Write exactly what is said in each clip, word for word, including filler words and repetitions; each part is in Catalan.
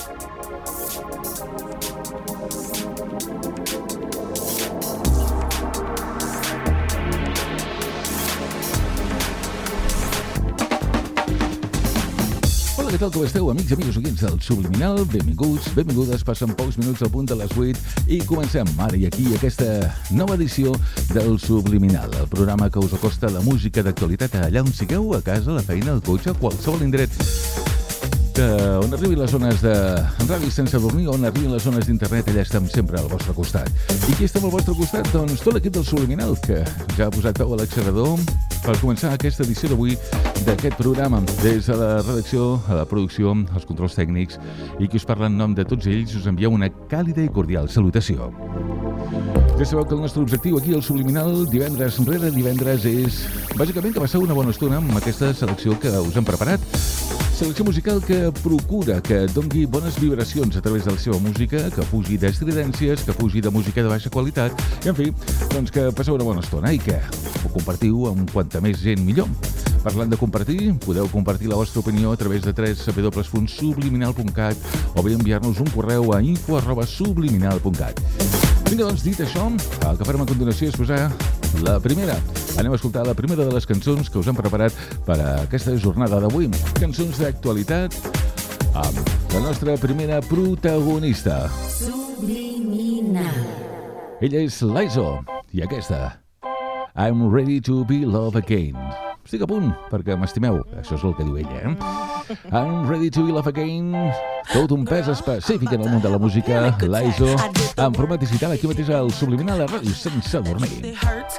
Què tal, com esteu, amics i amigues oients del Subliminal? Benvinguts, benvingudes, passen pocs minuts al punt de les vuit i comencem ara i aquí aquesta nova edició del Subliminal, el programa que us acosta la música d'actualitat allà on sigueu, a casa, a la feina, al cotxe, a qualsevol indret. Que on arribin les zones de ràdio sense dormir, on arribin les zones d'internet, allà estem sempre al vostre costat. I qui estem al vostre costat? Doncs tot l'equip del Subliminal, que ja ha posat peu a l'accelerador per començar aquesta edició d'avui d'aquest programa. Des de la redacció, a la producció, als controls tècnics i qui us parla en nom de tots ells, us envia una càlida i cordial salutació. Ja sabeu que el nostre objectiu aquí al Subliminal, divendres rere divendres, és bàsicament que passeu una bona estona amb aquesta selecció que us hem preparat. Selecció musical que procura que dongui bones vibracions a través de la seva música, que fugi d'estridències, que fugi de música de baixa qualitat, i en fi, doncs que passeu una bona estona i que ho compartiu amb quanta més gent millor. Parlant de compartir, podeu compartir la vostra opinió a través de w w w punt subliminal punt cat o bé enviar-nos un correu a info arroba subliminal punt cat. Vinga, doncs, dit això, el que farem a continuació és posar la primera. Anem a escoltar la primera de les cançons que us hem preparat per a aquesta jornada d'avui. Cançons d'actualitat amb la nostra primera protagonista. Subliminal. Ella és Lizzo i aquesta, I'm Ready to Be Loved Again. Estic a punt perquè m'estimeu, això és el que diu ella, eh? I'm Ready to Be Loved Again. Tot un pes específic en el món de la música, Lizzo, en format digital aquí mateix al Subliminal, a Ràdio Sense Dormir.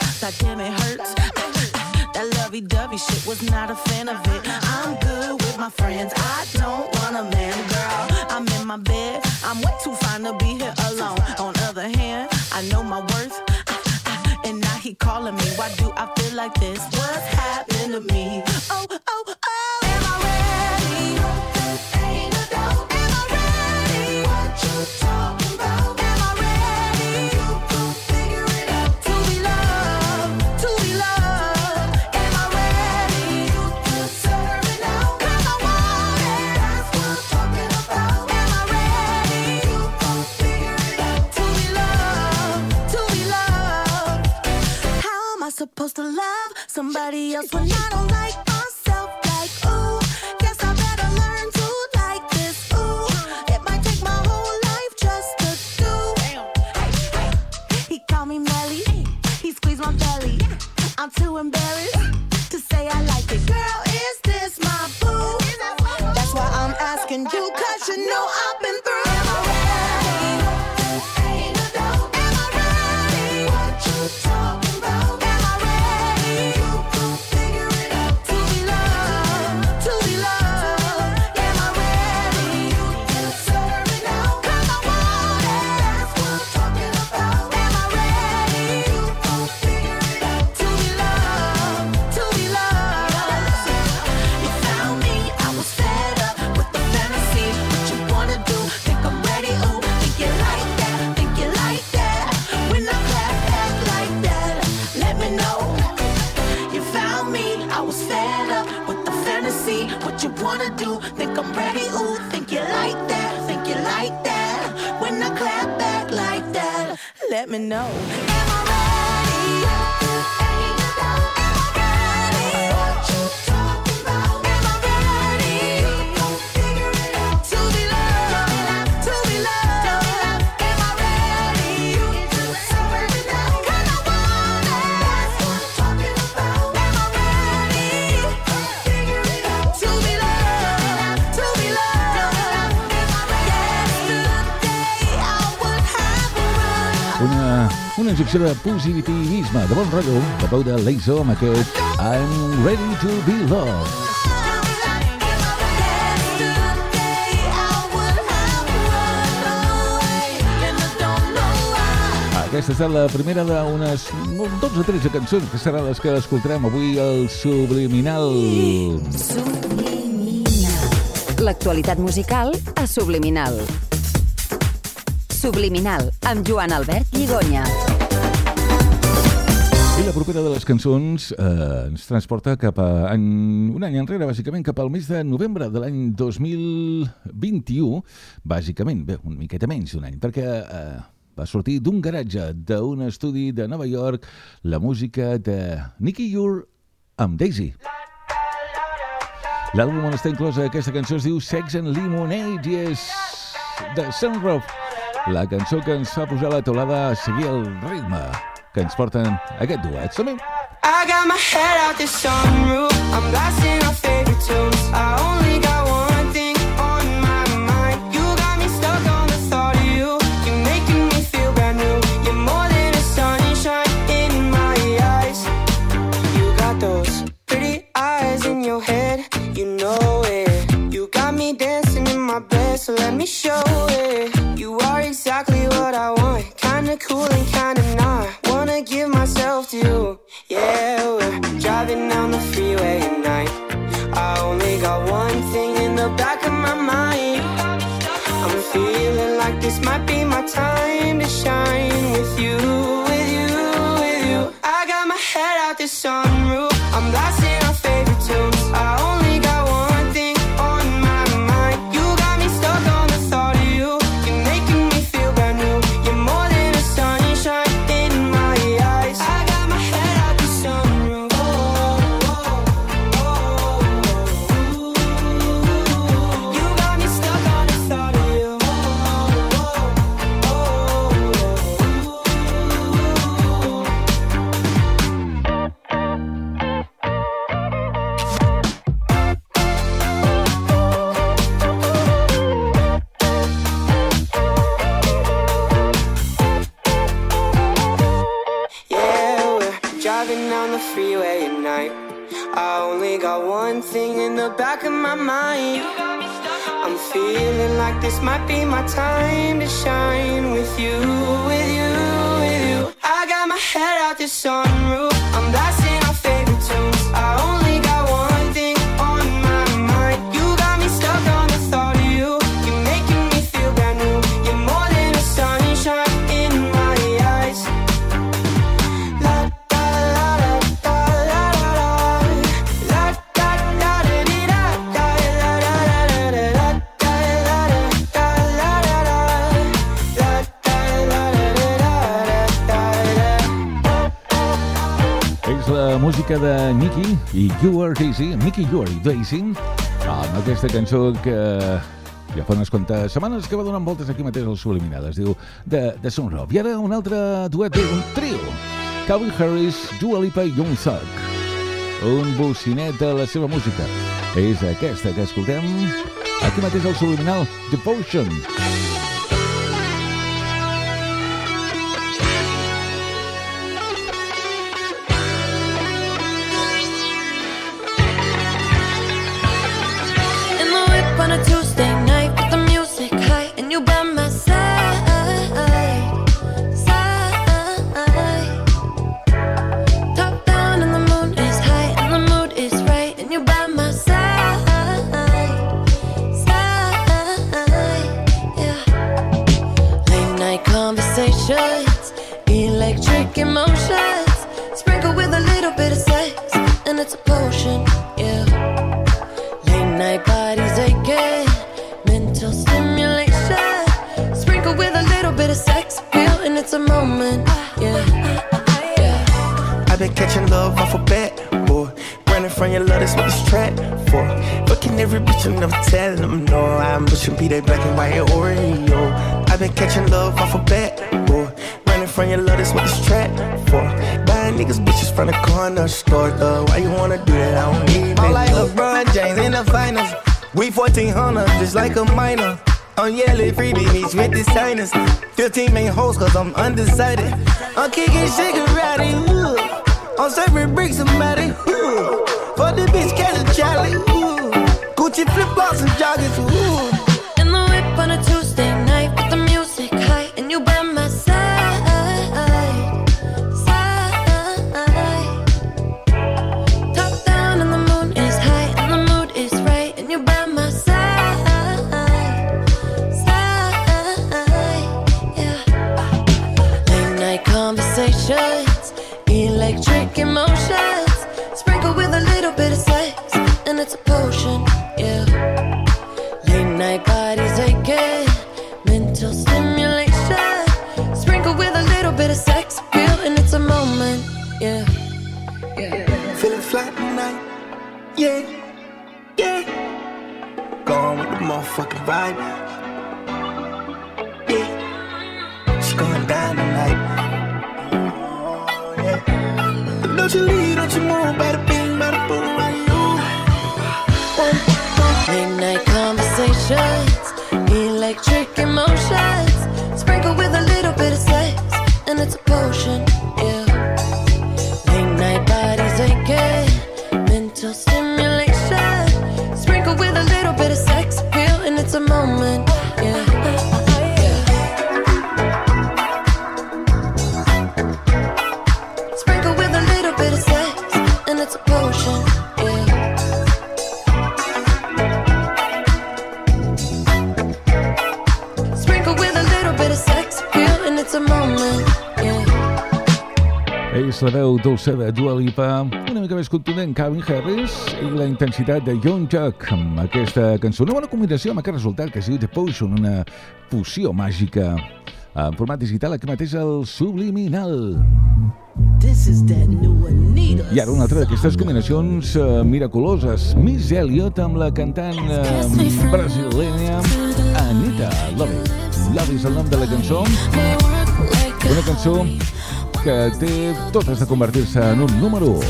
That lovey-dovey shit was not a fan of it. I'm good with my friends, I don't want a man, girl. I'm in my bed, I'm way too fine to be here alone. On the other hand, I know my worth, and now he calling me. Why do I feel like this? What's happened to me? Oh, oh, oh, am I ready? Ain't a doubt. Am I ready? What you talking about? Am I ready? You gon' figure it out. To be loved, to be loved. Am I ready? You deserve it now. 'Cause I want it. That's what I'm talking about. Am I ready? You gon' figure it out. To be loved, to be loved. How am I supposed to love somebody else when I don't like myself? Like, ooh, guess I better learn to like this. Ooh, it might take my whole life just to do. He called me Melly, he squeezed my belly. I'm too embarrassed to say I like it. Girl, is this my boo? That's why I'm asking you, 'cause you know I've been through. Am I ready? Ain't a doubt. Am I ready? What you talking about? Am I ready? You gon' figure it out. To be loved, to be loved. Am I ready? You deserve it now. 'Cause I want it. That's what I'm talking about. Am I ready? You gon' figure it out. To be loved, to be loved. You found me, I was fed up with the fantasy. What you wanna do? Think I'm ready? Ooh, think you like that? Think you like that? When I clap back like that, let me know. You found me, I was fed up with the fantasy. What you wanna do? Think I'm ready? Ooh, think you like that? Think you like that? When I clap back like that, let me know. Am I ready? Ain't a doubt. Am I ready? What you talking about? Am I ready? You gon' figure it out. To be loved, to be loved. Am I ready? You deserve it now. 'Cause I want it. That's what I'm talking about. Am I ready? You gon' figure it out. To be loved, to be loved. Am I ready? Yesterday I would have a run. Una, una injecció de positivisme, de bon rotllo, de peu de Lizzo amb aquest I'm Ready to Be Loved. Aquesta ha estat la primera d'unes dotze o tretze cançons que seran les que escoltarem avui al Subliminal. Subliminal. L'actualitat musical a Subliminal. Subliminal, amb Joan Albert Lligonya. I I la propera de les cançons eh, ens transporta cap a any, un any enrere, bàsicament cap al mes de novembre de l'any dos mil vint-i-u, bàsicament, bé, una miqueta menys d'un any, perquè eh, va sortir d'un garatge d'un estudi de Nova York la música de Nicky Ure amb Daisy. L'àlbum on està inclosa aquesta cançó es diu Sex and Lemonade i és de Sunroof, la cançó que ens fa posar la teulada a seguir el ritme que ens porten aquest duet. Som-hi! I got my head out the sunroof, I'm blasting our favorite tunes. I only got one thing on my mind. You got me stuck on the thought of you. You're making me feel brand new. You're more than a sunshine in my eyes. You got those pretty eyes in your head, you know it. You got me dancing in my bed, so let me show it. You are exactly what I want, kinda cool and kinda not. Wanna give myself to you. Yeah, we're driving down the freeway at night. I only got one thing in the back of my mind. I'm feeling like this might be my time to shine with you, with you, with you. I got my head out the sunroof, I'm blasting our favorite tunes. I only got one thing on my mind. You got me stuck on the thought of you. You're making me feel brand new. You're more than a sunshine in my eyes. I got my head out the sunroof. Oh, oh, oh, oh. You got me stuck on the thought of you. Oh, oh, oh, oh. Yeah, we're driving down the freeway at night. I only got one thing in the back of my mind. I'm feeling like this might be my time to shine with you, with you, with you. I got my head out the sunroof, I'm blasting our favorite tunes. I only got one thing on my mind. You got me stuck on the thought of you. You're making me feel brand new. You're more than a sunshine in my eyes. La da la da la la la la da da da dee da da la la la la la da la da la la la la da la la la da. És la música de Nicky i You Are Daisy, Nicky You Are Daisy, amb aquesta cançó que ja fa unes quantes setmanes que va donant voltes aquí mateix al Subliminal, es diu The, The Sunroof. I ara un altre duet, un trio, Calvin Harris, Dua Lipa i Young Thug. Un bocinet de la seva música és aquesta que escoltem aquí mateix al Subliminal, Devotion. In the whip on a Tuesday night with the music high and you by my side, side. Top down and the moon is high and the mood is right and you by my side, side. Yeah. Late night conversations, electric emotions, sprinkled with a little bit of sex and it's a potion. Yeah. Late night bodies aching, mental stimulation, sprinkled with a little bit of sex appeal, and it's a moment, yeah, yeah. I've been catching love off a bat, boy. Running from your love, that's what this track for. Fucking every bitch and never telling them no. I'm pushing P, that black and white Oreo. I've been catching love off a bat, boy. Running from your love, that's what this track for. Buying niggas bitches from the corner store, though. Why you wanna do that? I don't need it. I'm like LeBron James in the finals. We fourteen hundred, just like a minor. I'm yelling freebie beats with the signers. fifteen main hoes, cause I'm undecided. I'm kicking Shigarati, ooh. I'm serving bricks, somebody, ooh. For the bitch, catch a Charlie, ooh. Gucci flip-flops and joggers, ooh. In the whip on a Tuesday night with the music high and you by my side, side. Top down and the moon is high and the mood is right and you by my side, side. Yeah. Late night conversations, electric electric emotions, sprinkled with a little bit of sex, and it's a potion, yeah. Late night bodies aching, mental stimulation, sprinkled with a little bit of sex appeal, and it's a moment, yeah. Yeah. Feeling flat tonight, yeah, yeah. Going with the motherfucking vibe, yeah. It's going down tonight, oh, yeah. But don't you leave, don't you move, bada bing, bada boom, right you. Late night conversations, electric emotions, sprinkled with a little bit of sex, and it's a potion, yeah. Late night bodies aching, mental stimulation, sprinkled with a little bit of sex appeal, and it's a moment, yeah. Yeah. Sprinkled with a little bit of sex, and it's a potion, yeah. Sprinkled with a little bit of sex appeal, and it's a moment, yeah. És la veu dolça de Dua Lipa, una mica més contundent Calvin Harris i la intensitat de Young Chuck amb aquesta cançó. Una bona combinació amb aquest resultat que es diu The Potion, una poció màgica en format digital aquí mateix al Subliminal. This is that new Anita. I ara una altra d'aquestes combinacions uh, miraculoses. Miss Elliott amb la cantant uh, brasilenya Anita. Love It. Love It és el nom de la cançó. Una cançó que té totes de convertir-se en un número u.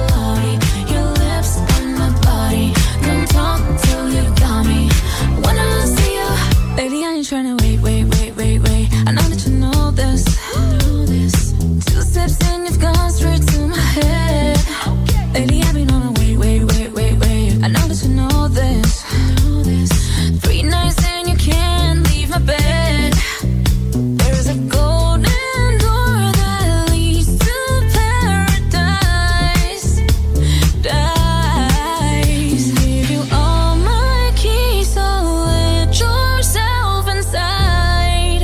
Baby, I ain't tryna wait, wait, wait, wait, wait. I know that you know this. Two steps in, you've gone straight to my head. Baby, I've been on a wait, wait, wait, wait, wait. I know that you know this. Three nights and you can't leave my bed. There's a golden door that leads to paradise. Dice. Give you all my keys, so let yourself inside.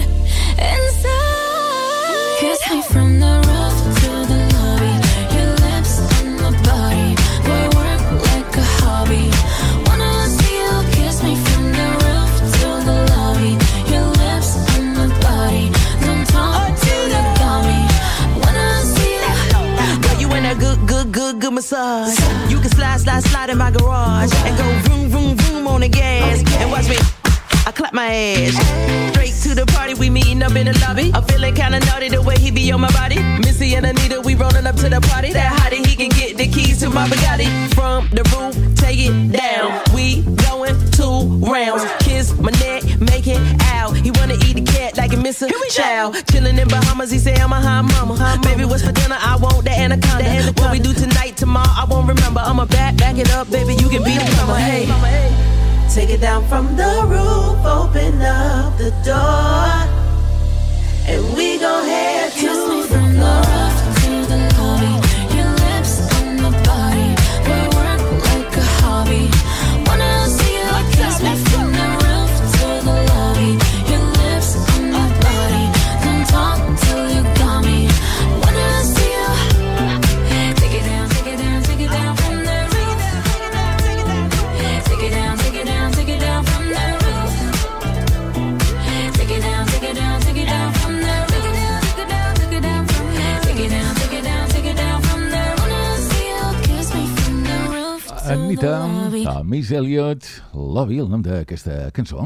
Inside. Kiss me from the roof to the lobby. Your lips on my body. Boy, work like a hobby. Wanna see you kiss me from the roof to the lobby. Your lips on my body. Don't talk till you got me. Wanna see you. Girl, you in a good, good, good, good massage. You can slide, slide, slide in my garage and go vroom, vroom, vroom on the gas. And watch me, I clap my ass. Straight to the party, we meeting up in the lobby. I'm feeling kinda naughty the way he be on my body. Missy and Anita, we rolling up to the party. That hottie, he can get the keys to my Bugatti. From the roof, take it down. We going two rounds. Kiss my neck, make it out. He wanna eat the cat like a Mister Chow. Chillin' in Bahamas, he say I'm a hot mama. Baby, what's for dinner? I want the anaconda. What we do tonight, tomorrow, I won't remember. I'ma back, back it up, baby, you can be the plumber. Hey, take it down from the roof, open up the door, and we gon' head to Kiss me the from the floor. roof to the lobby. Your lips on my body. Boy, work like a hobby. Wanna see you kiss me from the roof to the lobby. Your lips on my body. Don't talk till you got me. Wanna see you. Take it down, take it down, take it down from the roof. Take it down, take it down, take it down from the roof. Take it down, take it down, take it down from the roof. Take it down, take it down, take it down from the roof. Take it down, take it down, take it down from the roof. Wanna see you kiss me from the roof to the Anita, lobby. a Miss Elliott, Love It, el nom d'aquesta cançó.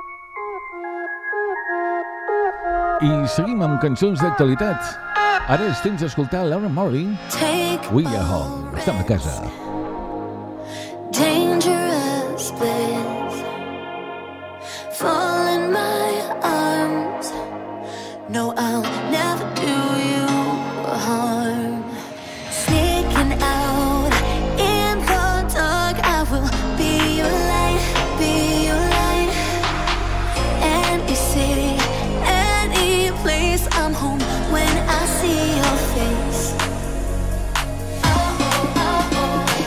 I seguim amb cançons d'actualitat. Ara és temps d'escoltar Laura Marling. Take We Are Home. Estem a casa. dangerous bliss. Fall in my arms. No, I'll never do you harm. Sneaking out in the dark, I will be your light, be your light. Any city, any place, I'm home when I see your face. Oh, oh, oh, oh.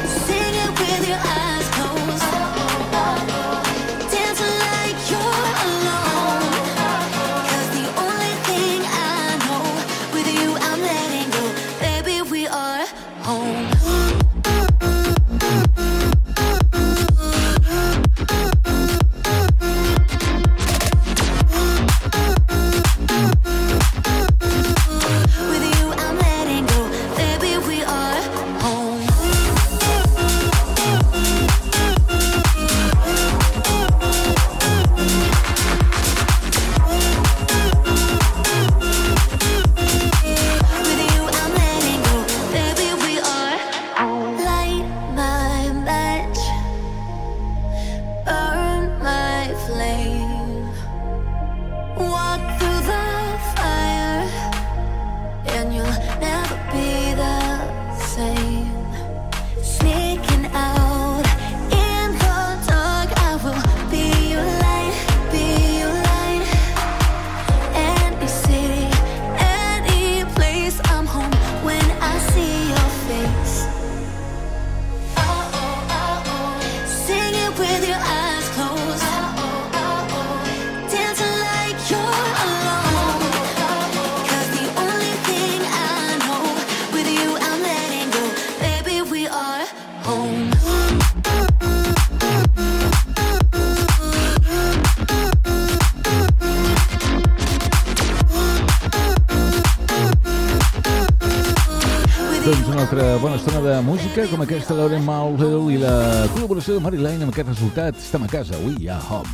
altra bona estona de música com aquesta Lauren Malville i la col·laboració de Mary Lane amb aquest resultat. Estem a casa, we are home.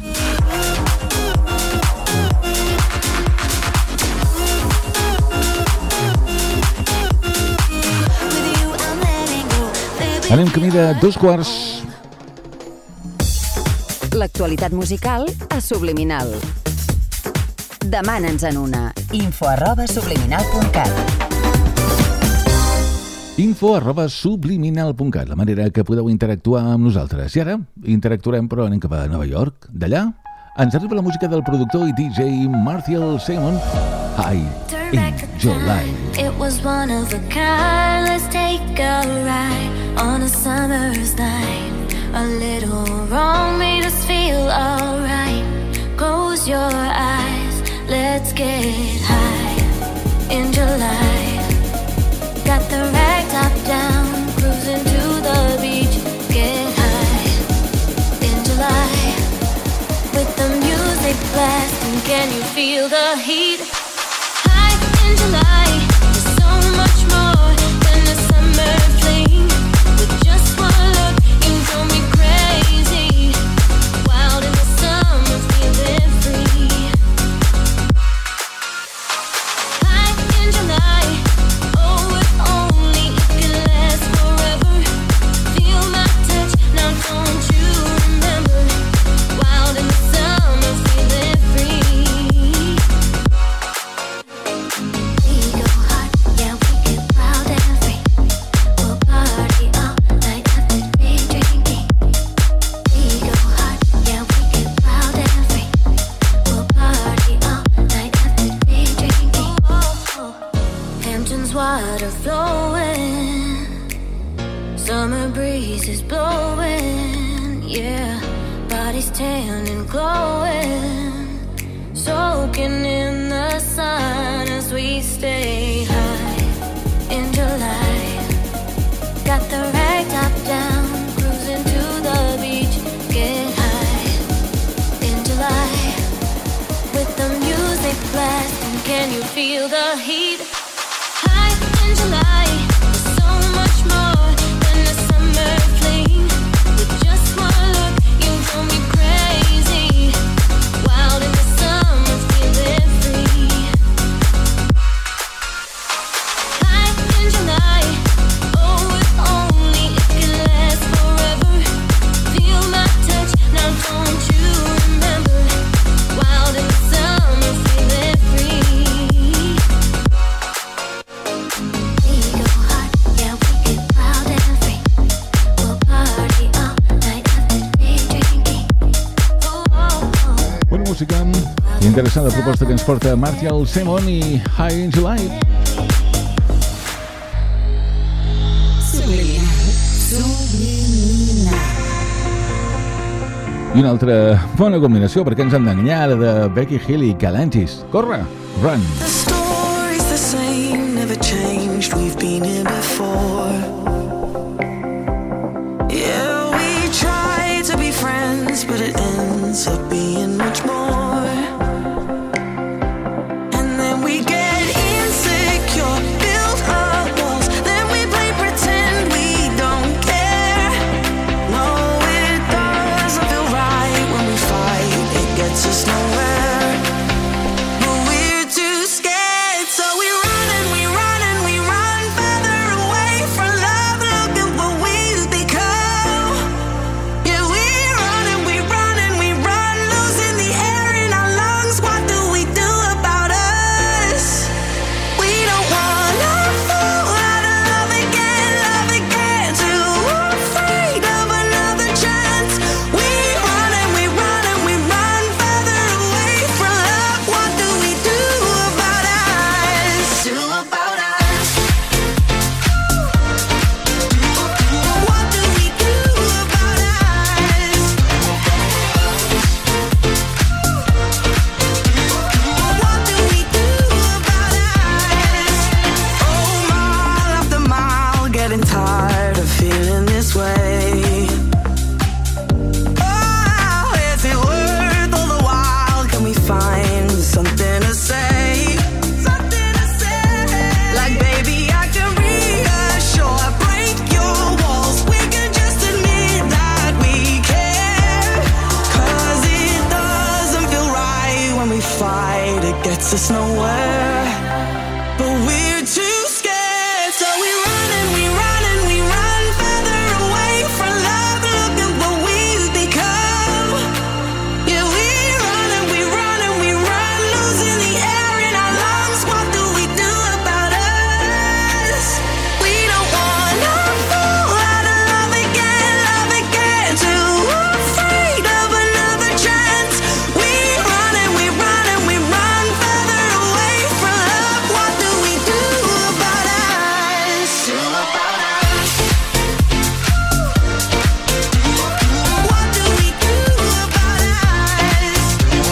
Anem camí de dos quarts. L'actualitat musical a Subliminal. Demana'ns en una. Info arroba subliminal punt cat. Info arroba subliminal punt cat, la manera que podeu interactuar amb nosaltres. I ara interactuarem, però anem cap a Nova York. D'allà ens arriba la música del productor i D J Martial Simon, High in July. It was one of a kind. Let's take a ride on a summer's night. A little wrong made us feel alright. Close your eyes, let's get high in July. Got the rag top down, cruising to the beach. Get high in July with the music blasting. Can you feel the heat? High in July, there's so much more than a summer fling. With just one look, you drove me crazy. Wild in the summer, feeling free. High in July, oh, if only it could last forever. Feel my touch, now don't you remember? Wild in the summer, feeling free. We go hard, yeah, we get wild and free. We'll party all night after day drinking. We go hard, yeah, we get wild and free. We'll party all night after day drinking. Hamptons water flowing, summer breeze is blowing, yeah. Bodies tan and glowing, soaking in the sun as we stay high in July. Got the rag top down, cruising to the beach. Get high in July with the music blasting. Can you feel the heat? High in July, there's so much more than a summer fling. With just one look, you drove me crazy. Wild in the summer, feeling free. High in July, oh, if only it could last forever. Feel my touch, now don't you remember? Wild in the summer, feeling free. We go hard, yeah, we get wild and free. We'll party all night after day drinking. Oh, oh, oh. Bona música, interessant la proposta que ens porta Martial Simon i High in July. Subliminal. Subliminal. I una altra bona combinació, perquè ens han d'enganyar, la de Becky Hill i Galantis. Corre, run. The story's the same, never changed. We've been here before. Yeah, we try to be friends, but it ends up being much more. And then we get insecure, build up walls, then we play pretend we don't care. No, it doesn't feel right when we fight, it gets us nowhere. But we're too scared, so we run and we run and we run further away from love. Look at what we've become. Yeah, we run and we run and we run, losing gets us nowhere, but we're too scared, so we run and we run and we run further away from love. Look at what we've become. Yeah, we run and we run and we run, losing the air in our lungs. What do we do about us? We don't wanna fall out of love again, love again. Too afraid of another chance. We run and we run and we run further away from love. What do we do about us? Do about us? What do we do about us?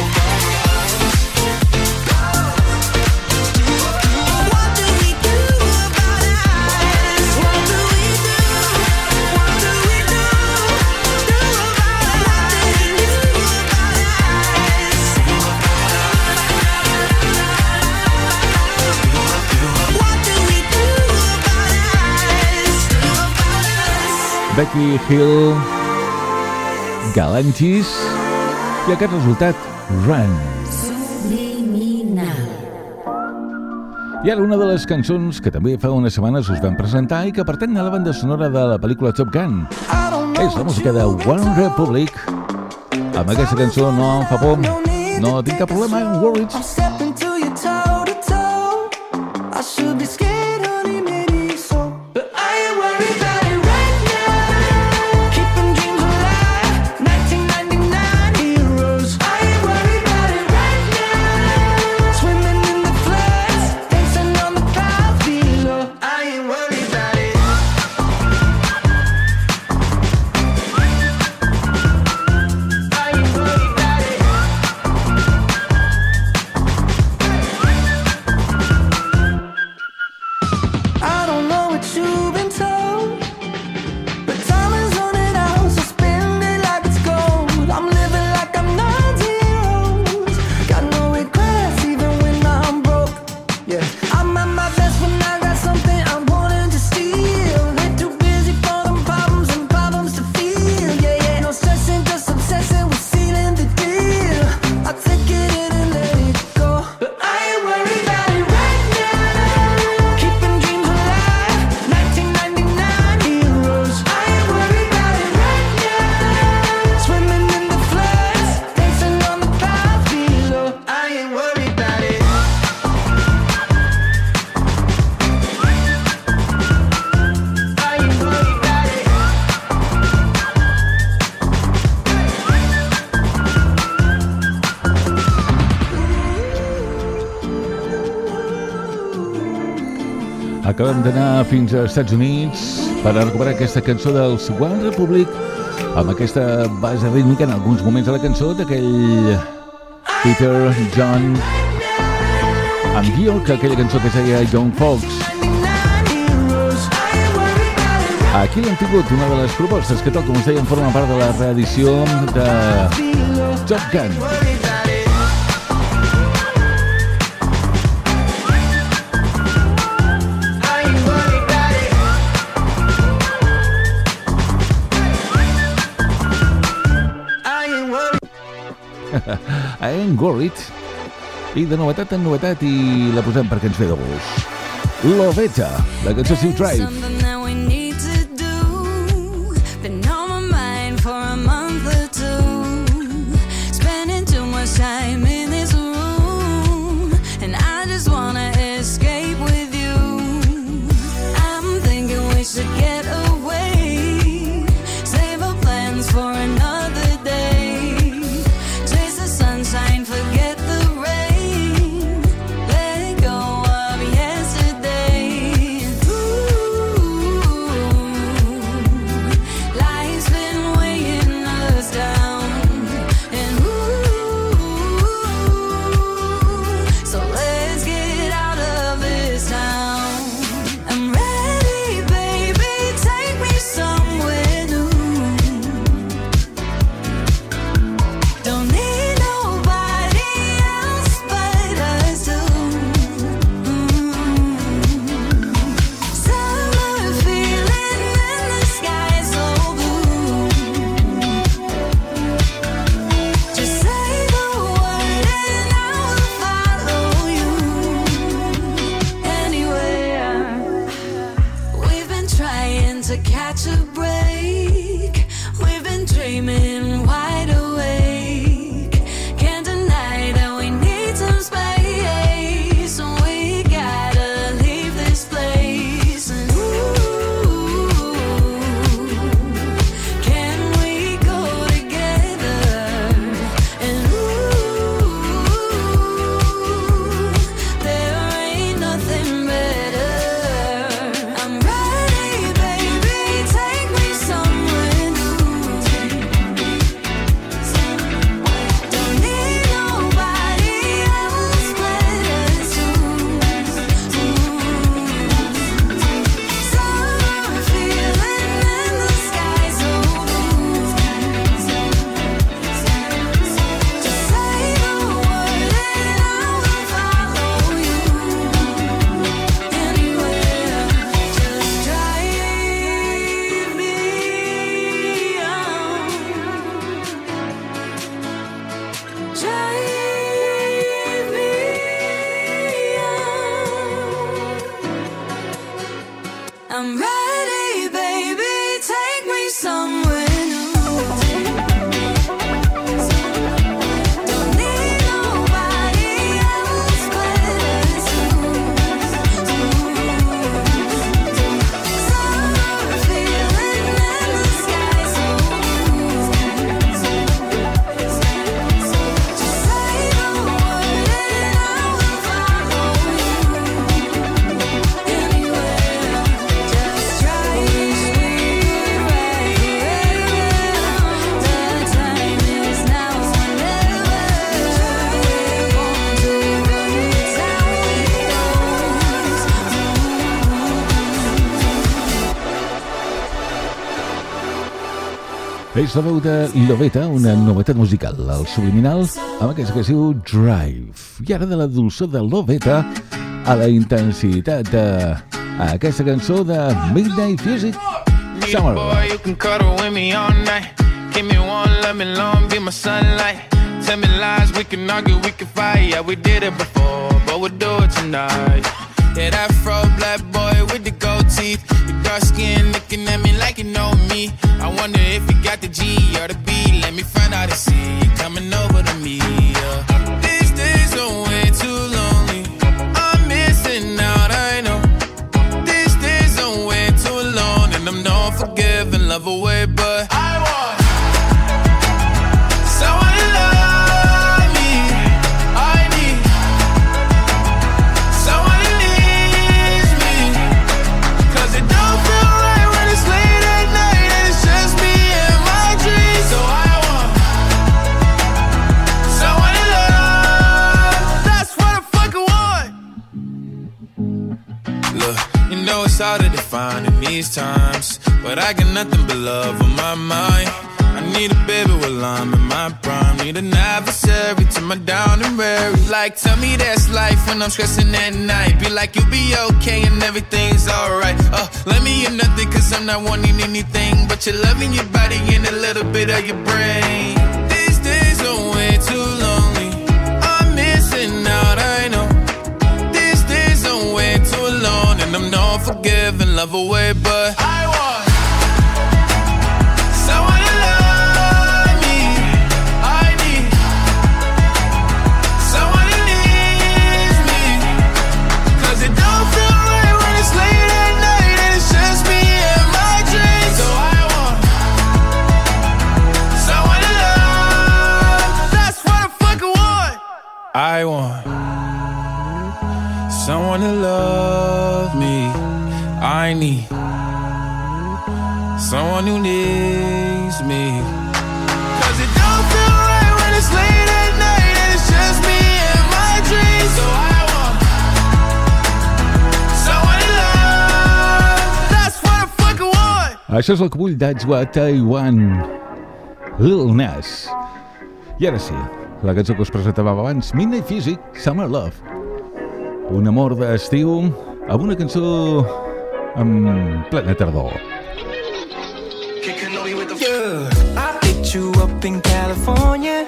What do we do about us? What do we do? What do we do? Do about us? What do we do about us? Becky Hill, Galantis i aquest resultat, Run. Subliminal. I ara una de les cançons que també fa unes setmanes us vam presentar i que pertany a la banda sonora de la pel·lícula Top Gun. És la música de One Republic. Amb aquesta cançó no em fa por, no tinc cap problema, I'm worried. I'm stepping to you toe to toe. I should be scared, honey, maybe so, but I ain't worried about it right now. Keeping dreams alive, nineteen ninety-nine heroes. I ain't worried about it right now. Swimming in the floods, dancing on the clouds below. I ain't worried about it. I ain't worried about it. I don't know what you've been told, but time is running out, so spend it like it's gold. I'm living like I'm nine zeros. Got no regrets even when I'm broke. Yeah, I'm at my best when I got something I'm wanting to steal. Way too busy for them problems and problems to feel. Yeah, yeah, no stressing, just obsessing with sealing the deal. I take it in and let it go, but I ain't worried about it right now. Keeping dreams alive, nineteen ninety-nine heroes. I ain't worried about it right now. Swimming in the floods, dancing on the clouds below. I ain't worried about it. I ain't worried about it. Acabem d'anar fins als Estats Units per a recuperar aquesta cançó dels One Republic amb aquesta base rítmica en alguns moments de la cançó d'aquell Peter, John amb Bjork, aquella cançó que es deia Young Folks. Aquí l'hem tingut, una de les propostes que, tal com us deien, forma part de la reedició de Top Gun. I ain't worried. I de novetat en novetat i la posem perquè ens ve de gust. Lovetta, la cançó Sea Drive. Something that we need to do. Been on my mind for a month or two. Spending too much time in this room, and I just wanna escape with you. I'm thinking we should get away. Save our plans for another day. Chase the sunshine, forget the rain. Let go of yesterday. Ooh. És la veu de Lovetta, una novetat musical, el Subliminal, amb aquesta que es diu Drive. I ara de la dolçor de Lovetta a la intensitat d'aquesta cançó de Midnight Music Summer. Boy, you can cuddle with me all night. Give me one, let me long, be my sunlight. Tell me lies, we can argue, we can fight. Yeah, we did it before, but we'll do it tonight. Yeah, that fro black boy with the gold teeth, your dark skin looking at me like you know me. I wonder if you got the G or the B. Let me find out and see you coming over to me. Yeah. These days are way too lonely. I'm missing out, I know. These days are way too long, and I'm not forgiving, love away, but I want someone to love me. I need someone who needs me, 'cause it don't feel right when it's late at night and it's just me and my dreams. So I want someone to love. That's what I fucking want. Look, you know it's hard to define in these times, but I got nothing but love on my mind. I need a baby while I'm in my prime. Need an adversary to my down and weary. Like, tell me that's life when I'm stressing at night. Be like, you'll be okay and everything's alright. Uh, let me in nothing, 'cause I'm not wanting anything but your love in your body and a little bit of your brain. These days are way too lonely. I'm missing out, I know. These days are way too long, and I'm not forgiving, love away, but I want someone to love me. I need someone who needs me, 'cause it don't feel right when it's late at night and it's just me and my dreams. So I want someone to love. That's what I fucking want. I want someone to love me. I need someone who needs me, 'cause it don't feel right when it's late at night and it's just me and my dreams. So I want someone to love. That's what I fucking want. Això és el que vull d'Ajwa Taiwan, Lil Nas. I ara sí, la cançó que us presentava abans, Midnight Music Summer Love. Un amor d'estiu amb una cançó en plena tardor. Yeah, I picked you up in California.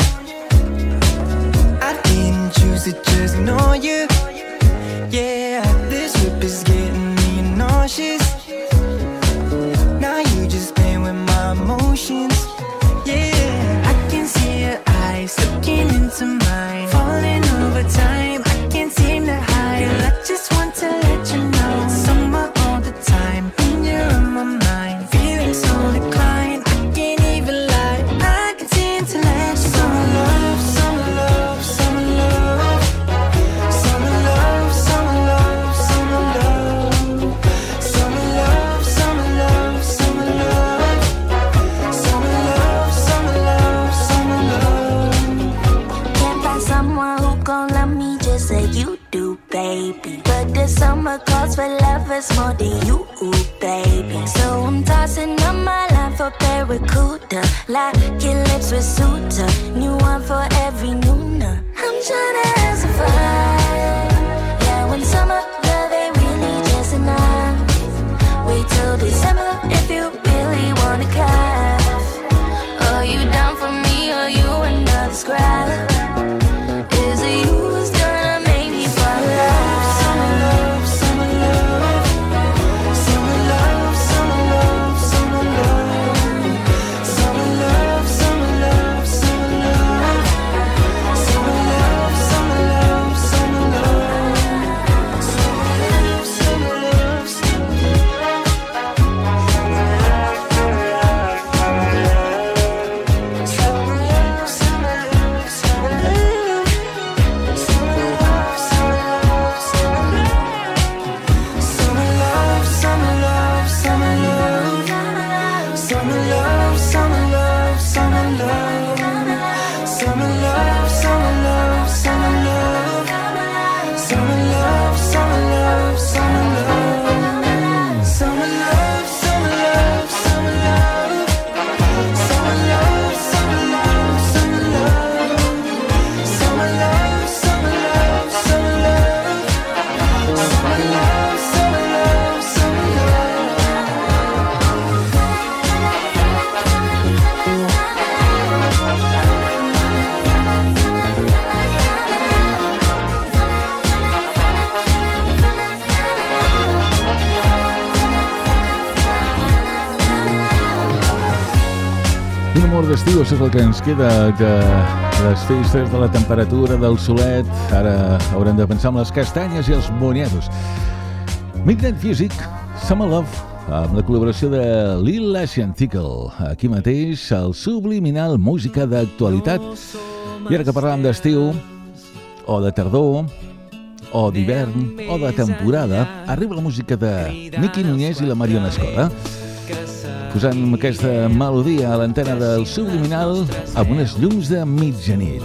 I didn't choose to just ignore you. Yeah, this whip is getting me nauseous. Now you just play with my emotions. Yeah, I can see your eyes looking into mine, falling over time. I can't seem to hide. I just want to let you know, summer all the time, and you're on my mind, feeling so declined. I can't even lie. I can seem to let you know. Summer love, summer love, summer love, summer love, summer love, summer love, summer love, summer love, summer love, summer love, summer love, summer love. Can't find someone who gon' love me just like you do, baby. But the summer calls for lovers more than you, baby. So I'm tossing up my line for Barracuda, like your lips with Suta, new one for every Nuna. I'm tryna have some fun. Yeah, when summer love ain't really just enough. Wait till December if you really wanna cuff. Are you down for me or you another scrap? Is it you who's gonna make me fall in love? Summer love, summer love, summer love, summer love, summer love, summer love, summer love, summer love, amor d'estiu, això és el que ens queda, de les festes, de la temperatura, del solet. Ara haurem de pensar en les castanyes i els moniatos. Midnight Music, Summer Love, amb la col·laboració de Lil Asian Tickle. Aquí mateix, el Subliminal, música d'actualitat. I ara que parlàvem d'estiu, o de tardor, o d'hivern, o de temporada, arriba la música de Miki Núñez i la Mariona Escoda, posant aquesta melodia a l'antena del Subliminal amb unes llums de mitjanit.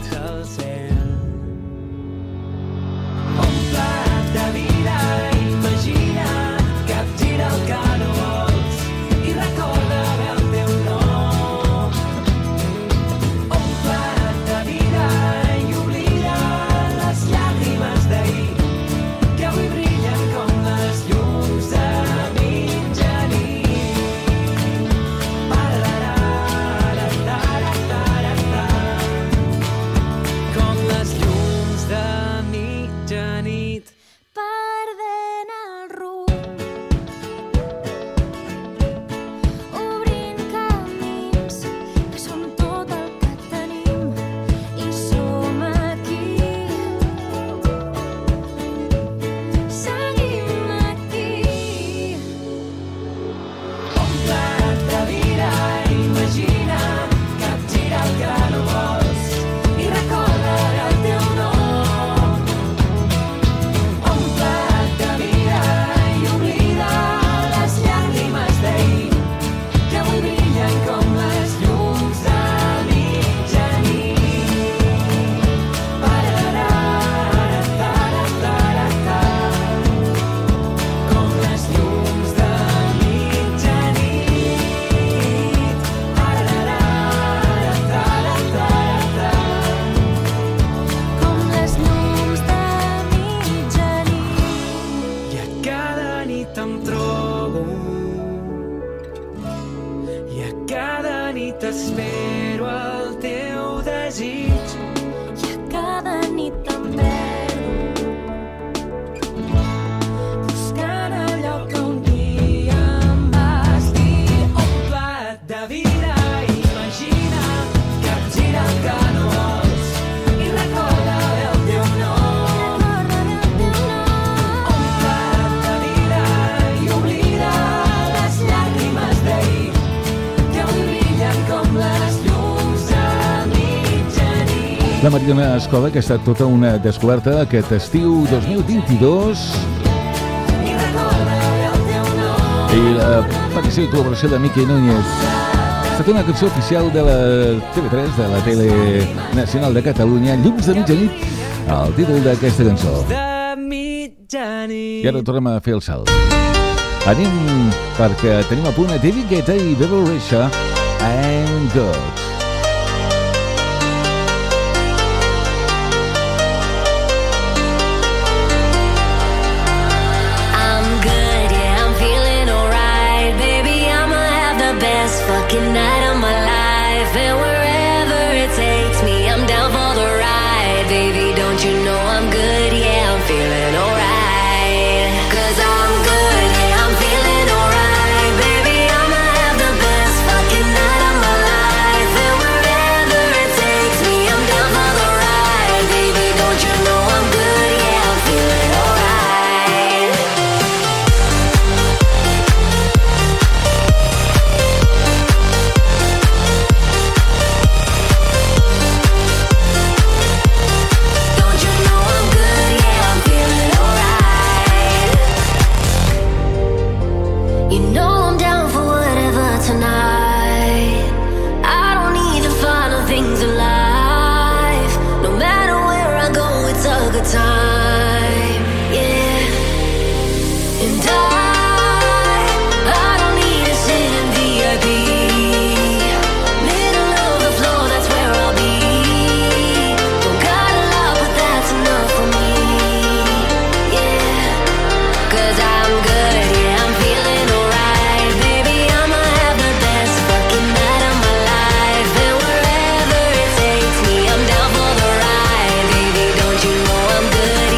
La Mariona Escoda, que ha estat tota una descoberta aquest estiu dos mil vint-i-dos. I la petició i col·laboració de Miki Núñez. Ha estat una cançó oficial de la T V tres, de la Tele Nacional de Catalunya, Llums de mitjanit, el títol d'aquesta cançó. I ara tornem a fer el salt. Anem, perquè tenim a punt a David Guetta i Beryl Risha, I'm Good. Fucking night of my life, and wherever it takes me, I'm down for the ride. Baby, don't you know I'm good? Yeah, I'm feeling alright. Cause I'm good, yeah, I'm feeling alright. Baby, I'ma have the best fucking night of my life, and wherever it takes me, I'm down for the ride. Baby, don't you know I'm good? Yeah, I'm feeling alright. Good.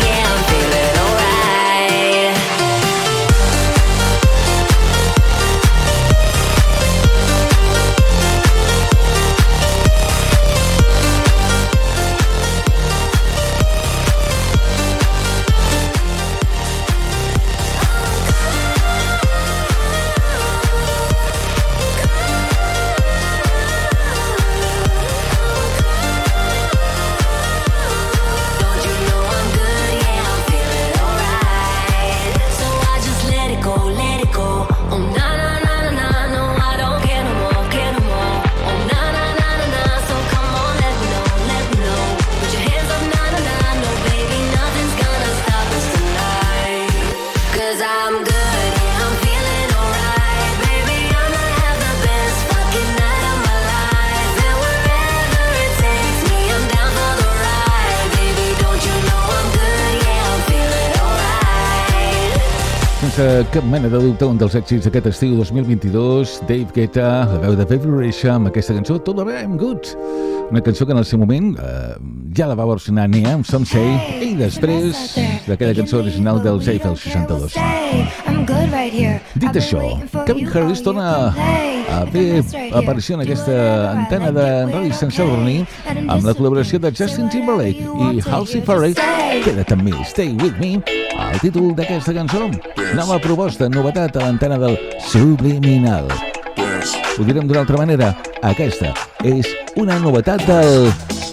sense cap mena de dubte, un dels èxits d'aquest estiu dos mil vint-i-dos, Dave Guetta, la veu de Baby Rexha, amb aquesta cançó, Tot va bé, I'm good. Una cançó que en el seu moment eh, ja la va versionar Nia amb Some Say, i després d'aquella cançó original del Eiffel seixanta-dos. Dit això, Calvin Harris torna a fer aparició en aquesta antena de Ràdio Sant Sadurní amb la col·laboració de Justin Timberlake i Halsey Farrell. Queda't amb mi, Stay With Me, el títol d'aquesta cançó. Nova proposta, novetat a l'antena del Subliminal. Ho direm d'una altra manera, aquesta és una novetat del...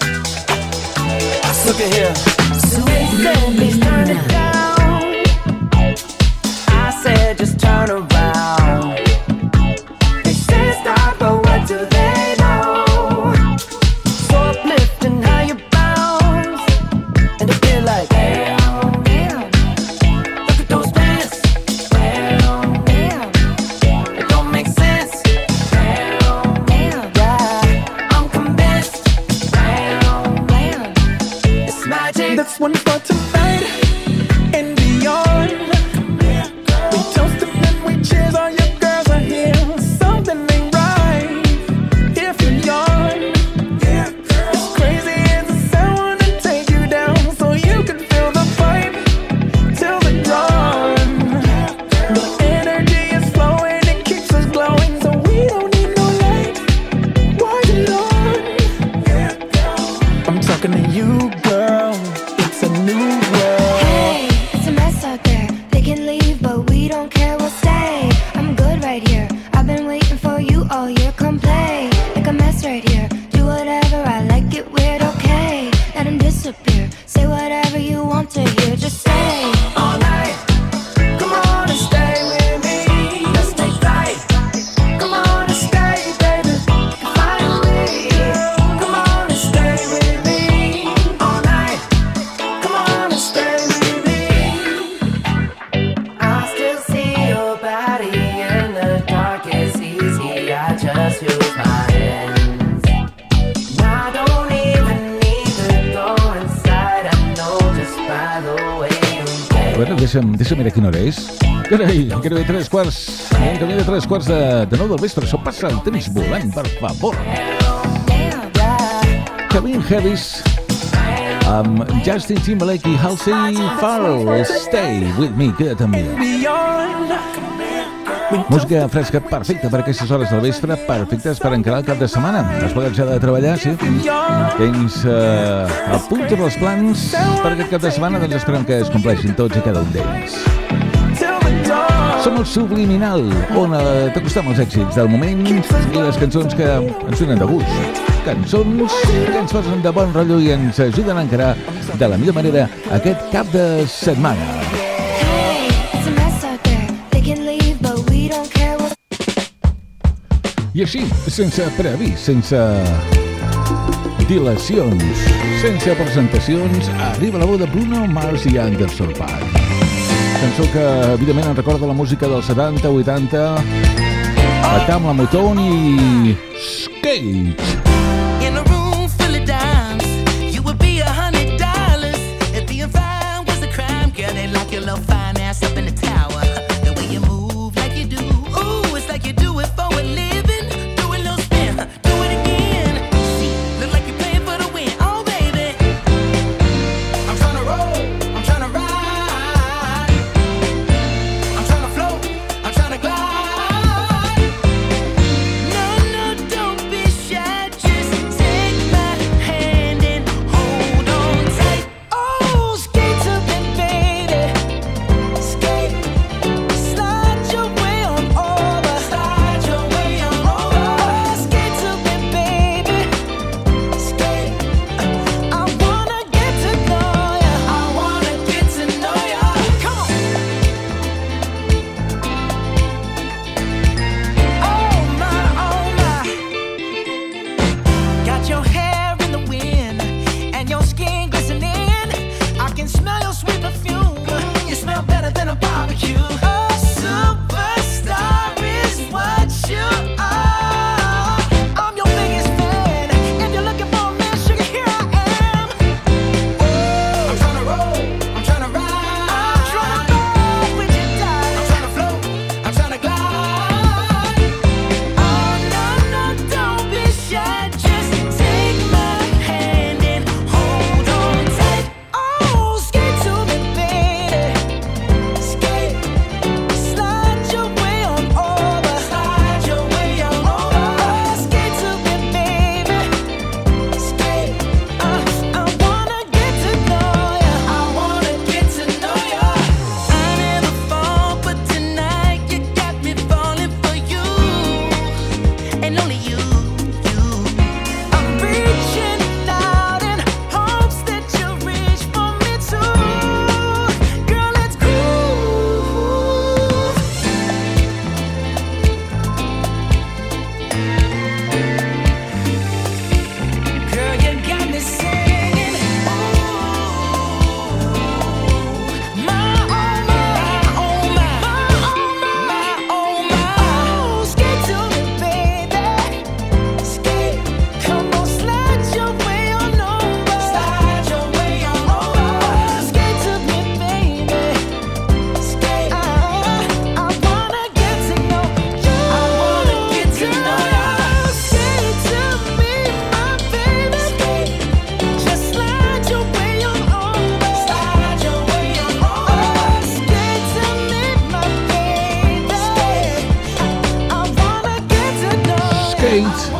Look at here. Subliminal. I said just turn around. They say stop, but what do they know? So uplifting how you bounce, and it feel like damn, damn. Look at those pants, damn, damn. It don't make sense, damn, damn. Yeah, I'm convinced, damn, damn. It's magic. That's one for tonight and beyond. We toast them and we cheers. All your girls are here. Something ain't right if you yawn. It's crazy as the sound wanna take you down, so you can feel the vibe till the dawn. The energy is flowing, it keeps us glowing, so we don't need no light. Why you on? I'm talking to you, girl. It's a new world. Hey, it's a mess out there. They can leave, but we don't care, we'll stay. I'm good right here. I've been waiting for you all year. Come play. Make a mess right here. Do whatever, I like it weird, okay. Let him disappear. Say whatever you want to hear. Just stay. All night. Come on and stay with me. Let's take flight. Come on and stay, baby. Finally. Come on and stay with me. All night. Come on and stay with me. I still see your body in the dark. It's easy. I just use my hands. I don't even need to go inside. I know just by the way you A veure, deixa'm, deixa'm mirar quina hora és. Carai, gairebé tres quarts. En camí de tres quarts de, de nou del vespre. Això passa el temps volant, per favor. Calvin Harris amb Justin Timberlake i Halsey Farrell. Stay with me, queda't amb mi. Música fresca perfecta per aquestes hores del vespre, perfectes per encarar el cap de setmana. Has plegat ja de treballar, sí? Tens eh, a punt tots els plans per aquest cap de setmana, doncs esperem que es compleixin tots i cada un d'ells. Som el Subliminal, on eh, t'acostem els èxits del moment i les cançons que ens donen de gust. Cançons que ens posen de bon rotllo i ens ajuden a encarar de la millor manera aquest cap de setmana. I així, sense preavís, sense dilacions, sense presentacions, arriba la veu de Bruno Mars i Anderson .Paak. Cançó que, evidentment, ens recorda la música dels setanta, vuitanta, a Tamla Motown i Skate. In a room full of dimes, you would be a hundred dollars. If being fine was a crime, girl, they lock your little fine ass up in the tower. The way you move like you do, ooh, it's like you do it for a living. Just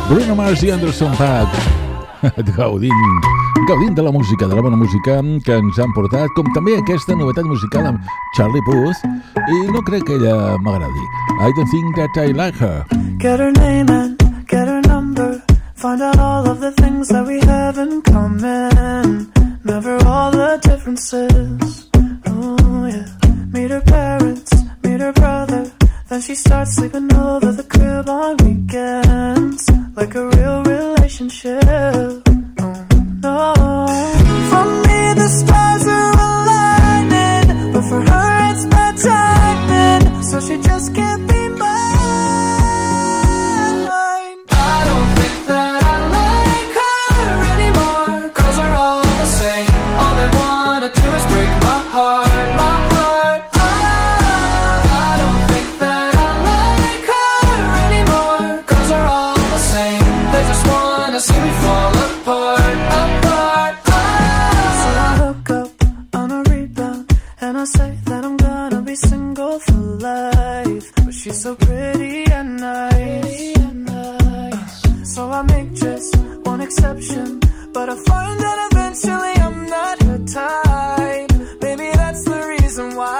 Bruno Mars i Anderson .Paak gaudint, gaudint de la música, de la bona música que ens han portat, com també aquesta novetat musical amb Charlie Puth, i no crec que ella m'agradi. I don't think that I like her. Get her name and get her number, find out all of the things that we have in common, never all the differences. Oh yeah, meet her parents, meet her brother, then she starts sleeping over the crib on weekends, like a real relationship. Oh no, for me the stars are aligning, but for her it's bad timing, so she just can't be mine. I don't think that I like her anymore, 'cause we're all the same. All they wanna do is break my heart, my heart. I don't think that I like her anymore, 'cause we're all the same. They just wanna see me fall apart, apart. So I hook up on a rebound, and I say that I'm gonna be single for life, but she's so pretty and nice. So I make just one exception, but I find that eventually I'm not her type. Maybe that's the reason why.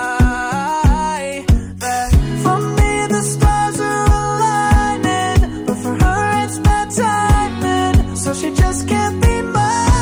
That for me the stars are aligning, but for her it's bad timing, so she just can't be mine.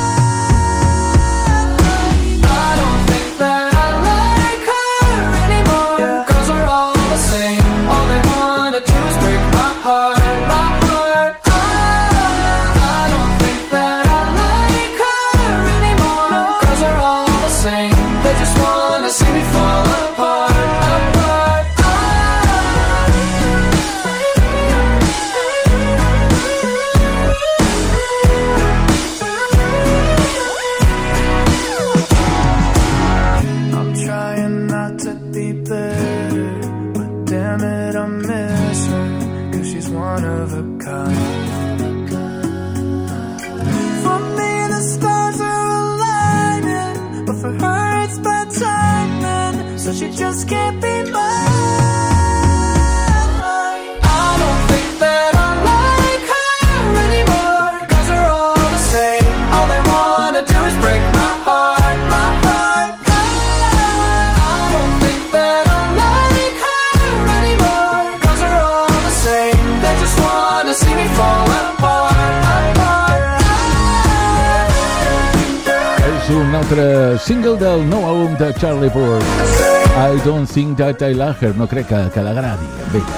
I don't think that I like her anymore, yeah, 'cause we're all the same. All they wanna do is break my heart, my heart. I don't think that I like her anymore, 'cause we're all the same. They just wanna see me fall apart, apart. I'm trying not to be bitter, but damn it, I miss her, 'cause she's one of a kind. For me the stars are aligning, but for her it's bad timing, so she just can't be mine. I don't think that I like her anymore, 'cause we're all the same. All they wanna do is break my heart, my heart. I don't think that I like her anymore, 'cause we're all the same. They just wanna see me fall apart, apart. És un altre single del nou àlbum de Charlie Puth. I don't think that I like her. No crec que, que l'agradi a ella.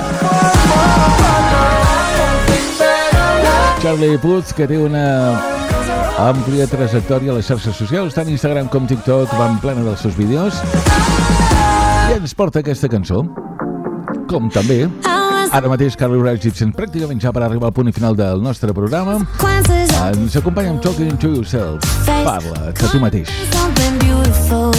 Charlie Puth, que té una àmplia trajectòria a les xarxes socials, tant Instagram com TikTok, van plena dels seus vídeos, i ens porta aquesta cançó, com també ara mateix Carly Rae Jepsen, pràcticament ja per arribar al punt final del nostre programa, ens acompanya amb Talking to Yourself. Parla de tu mateix. Something beautiful,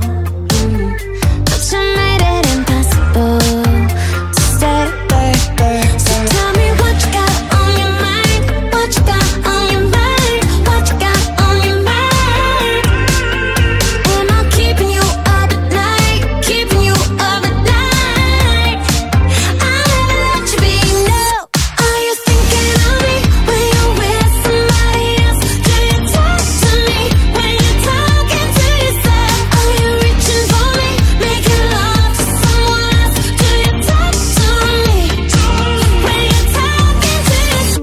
but you made it impossible to stay. So tell me what you got on your mind, what you got on your mind, what you got on your mind. Am I keeping you up at night, keeping you up at night? I'll never let you be, no. Are you thinking of me when you're with somebody else? Do you talk to me when you're talking to yourself? Are you reaching for me, making love to someone else? Do you talk to me when you're talking to yourself?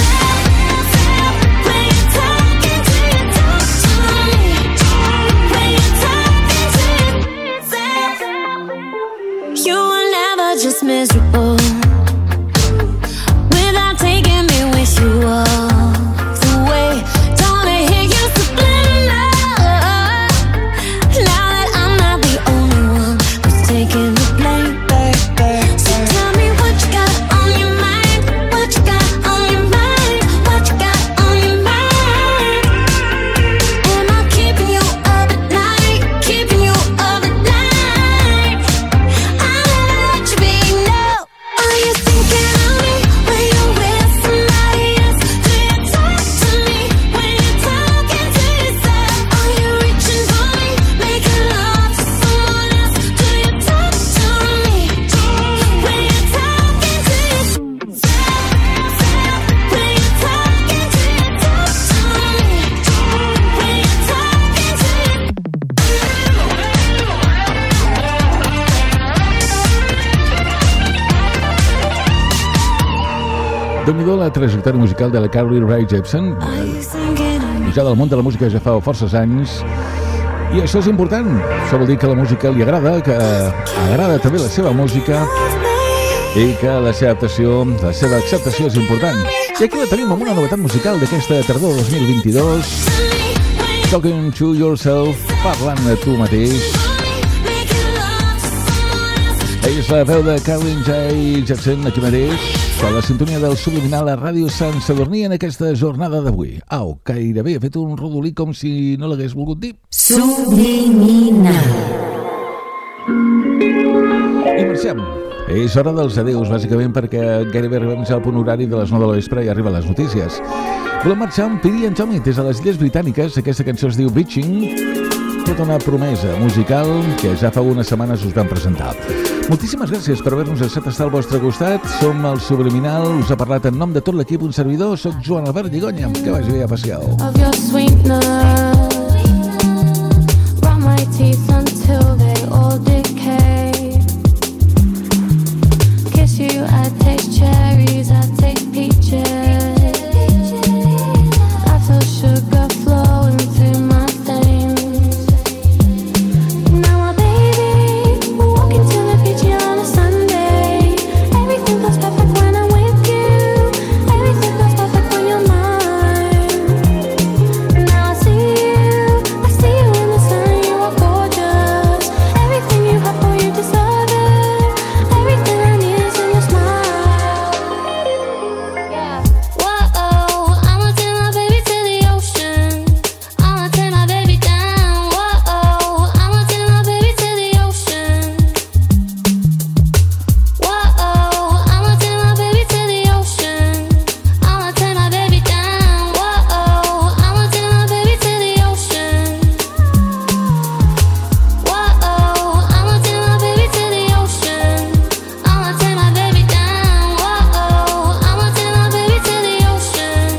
When you're talking to you, talk to me when you're talking to yourself. You were never just miserable without taking me with you all the way. Don't I hear you subliminal? Now that I'm not the only one who's taking the blame, so tell me what you got on your mind, what you got on your mind, what you got on your mind. Am I keeping you up at night, keeping you up at night? I'll never let you be, no. Are Déu-n'hi-do la trajectòria musical de la Carly Rae Jepsen. Ja del món de la música ja fa forces anys. I això és important. Això vol dir que la música li agrada, que agrada també la seva música i que la seva adaptació, la seva acceptació és important. I aquí la tenim amb una novetat musical d'aquesta tardor dos mil vint-i-dos. Talking to Yourself, parlant de tu mateix. És la veu de Carly Rae Jepsen aquí mateix, a la sintonia del Subliminal a Ràdio Sant Sadurní en aquesta jornada d'avui. Au, gairebé he fet un rodolí com si no l'hagués volgut dir. Subliminal. I marxem. És hora dels adeus, bàsicament, perquè gairebé arribem ja al punt horari de les nou de la vespre i arriben les notícies. Volem marxar amb Piri and Tommy des de les Illes Britàniques. Aquesta cançó es diu Bitching. Tota una promesa musical que ja fa unes setmanes us vam presentar. Moltíssimes gràcies per haver-nos deixat estar al vostre costat. Som el Subliminal, us ha parlat en nom de tot l'equip un servidor. Soc Joan Albert Lligonya, que vagi bé a passear. Of your sweetness, run my teeth until they all decay. Kiss you, I taste cherries, I take peaches. I feel sugar flowing through my veins. Now my baby, we're walking to the beach here on a Sunday. Everything feels perfect when I'm with you. Everything feels perfect when you're mine. Now I see you, I see you in the sun. You are gorgeous. Everything you have, boy, you deserve it. Everything I need is in your smile. Yeah. Whoa, I'ma take my baby to the ocean. I'ma take my baby down. Whoa, I'ma take my baby to the ocean. Whoa, I'ma take my baby to the ocean. I'ma take my baby down. Whoa, I'ma take my baby to the ocean. Whoa, I'ma take my baby to the ocean. I'ma take my baby down. Whoa, I'ma take my baby to the ocean.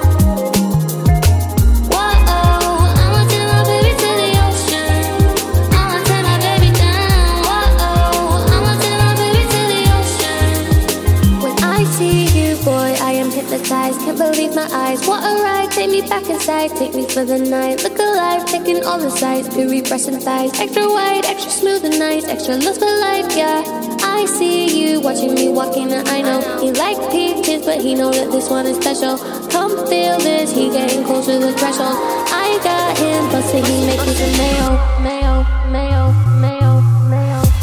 Whoa, I'ma take my baby to the ocean. I'ma take my baby down. Whoa, I'ma take my baby to the ocean. When I see you, boy, I am hypnotized. Can't believe my eyes. What a ride! Take me back inside. Take me for the night. Look alive, taking all the sights. Puree breasts and thighs. Extra wide, extra smooth and nice. Extra looks for life, yeah. I see you watching me walking, and I know he like peaches, but he know that this one is special. Come feel this, he getting close to the threshold. I got him, but say he make me some mayo, mayo, mayo, mayo, mayo, mayo, mayo.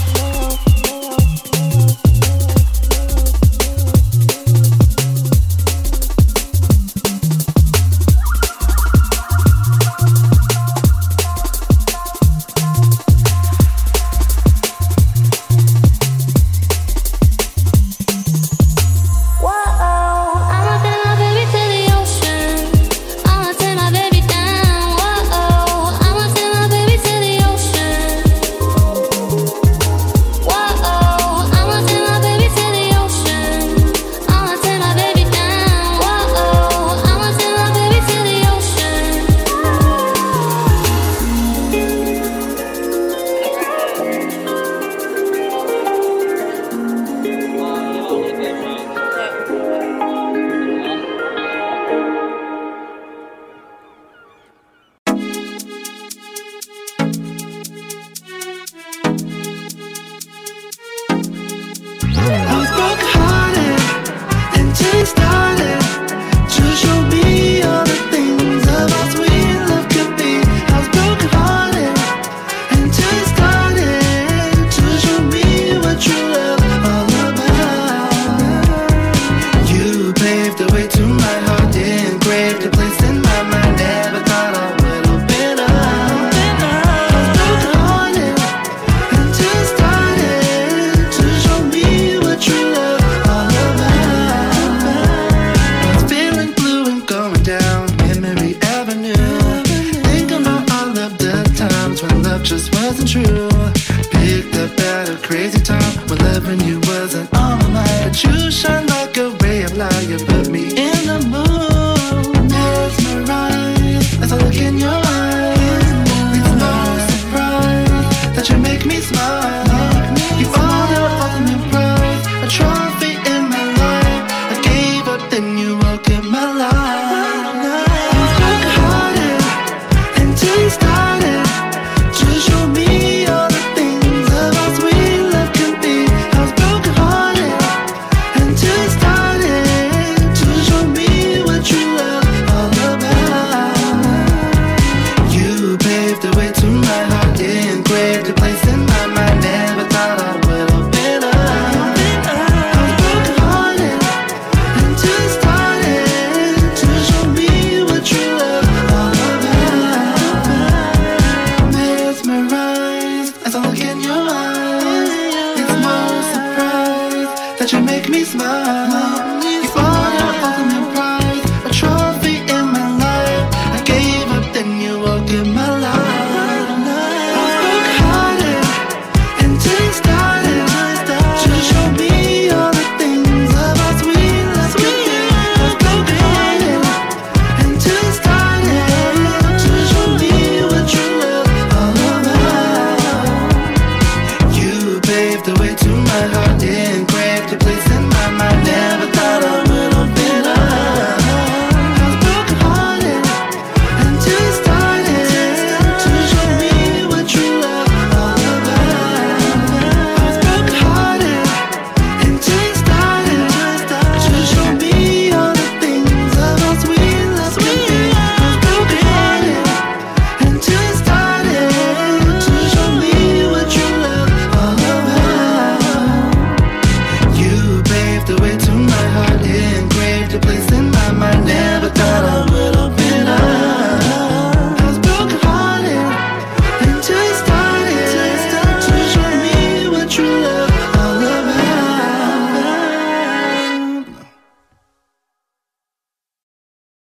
Whoa, I'ma take my baby to the ocean. I'ma take my baby down. Whoa, I'ma take my baby to the ocean. Whoa, I'ma take my baby to the ocean. I'ma take my baby down. Whoa, I'ma take my baby to the ocean. I was broken-hearted and just started to show me all the things of how sweet love could be. I was broken-hearted and just started to show me what true love all about. You paved the way to my heart, engraved a place in my mind. Never thought I would open up. I was broken-hearted and just started to show me what true love all about. I was feeling blue and going down Memory Avenue. Think about all of the times when love just wasn't true.